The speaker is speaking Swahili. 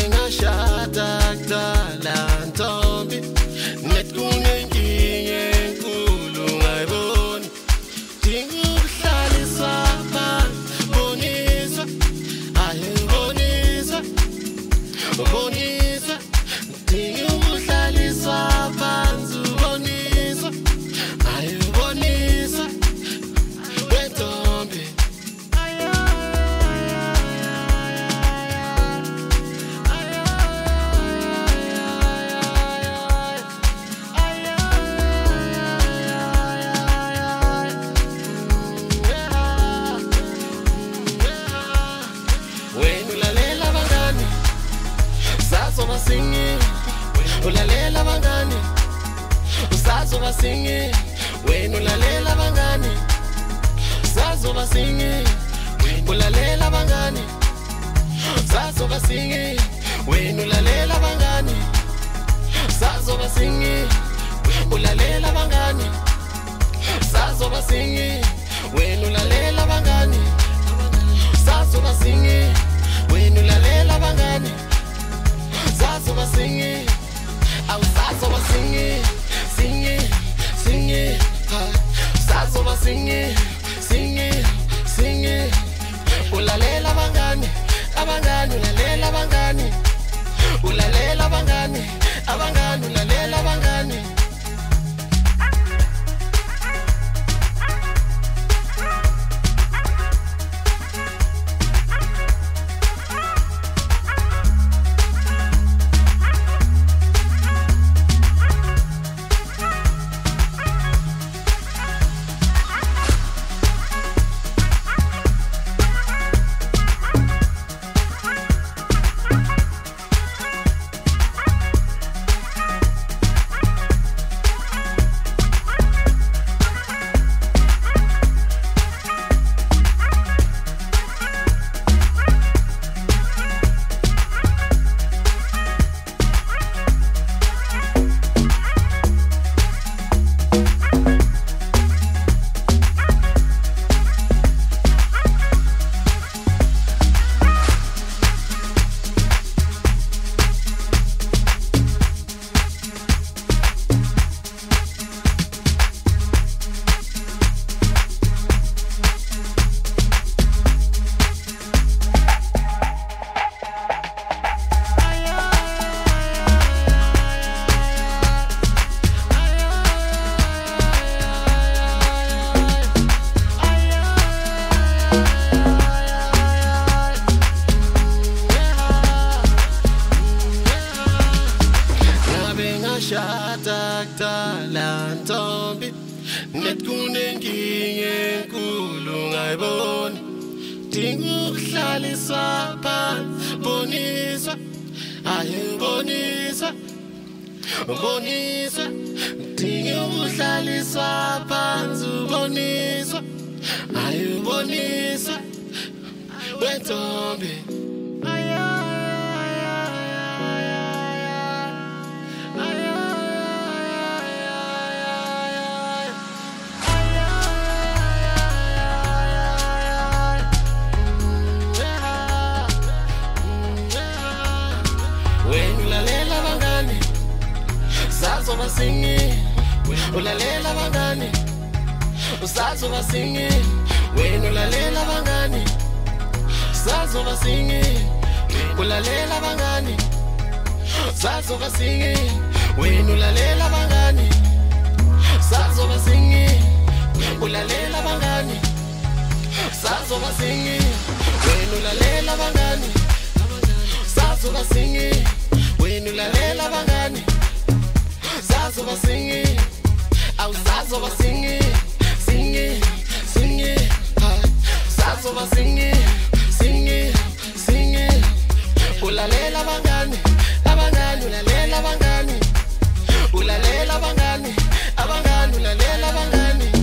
ngashada kudala ntombi nekunenkinga enkulu ngayiboni dinga ukuhlaliswa phansi boniswa ayeboniswa boniswa dinga ukuhlaliswa phansi boniswa ayeboniswa wentombi Singi, ulalela bangani, usazoba singi, wena ulalela bangani, usazoba singi, ulalela bangani, usazoba singi, wena ulalela bangani, usazoba singi, ulalela bangani, usazoba singi, wena ulalela bangani, usazoba singi, wena ulalela bangani. Sazoba singi, au sazoba singi, singi, singi, sazoba singi, singi, singi. Ulalela bangani, abangani ulalela bangani, ulalela bangani, abangani ulalela bangani. Shada kudala ntombi nekunenkinga enkulu ngayiboni dinga ukuhlaliswa phansi boniswa ayeboniswa boniswa dinga ukuhlaliswa phansi boniswa ayeboniswa wentombi Sazoba singi, ulalela bangani, usazoba singi, wena ulalela bangani, sazoba singi, ulalela bangani, sazoba singi, wena ulalela bangani, sazoba singi, ulalela bangani, sazoba singi, wena ulalela bangani, sazoba singi, wena ulalela bangani. Sazoba singi, au sazoba singi, singi, singi, sazoba singi, singi, singi. Ulalela bangani, abangani ulalela bangani, ulalela bangani, abangani ulalela bangani.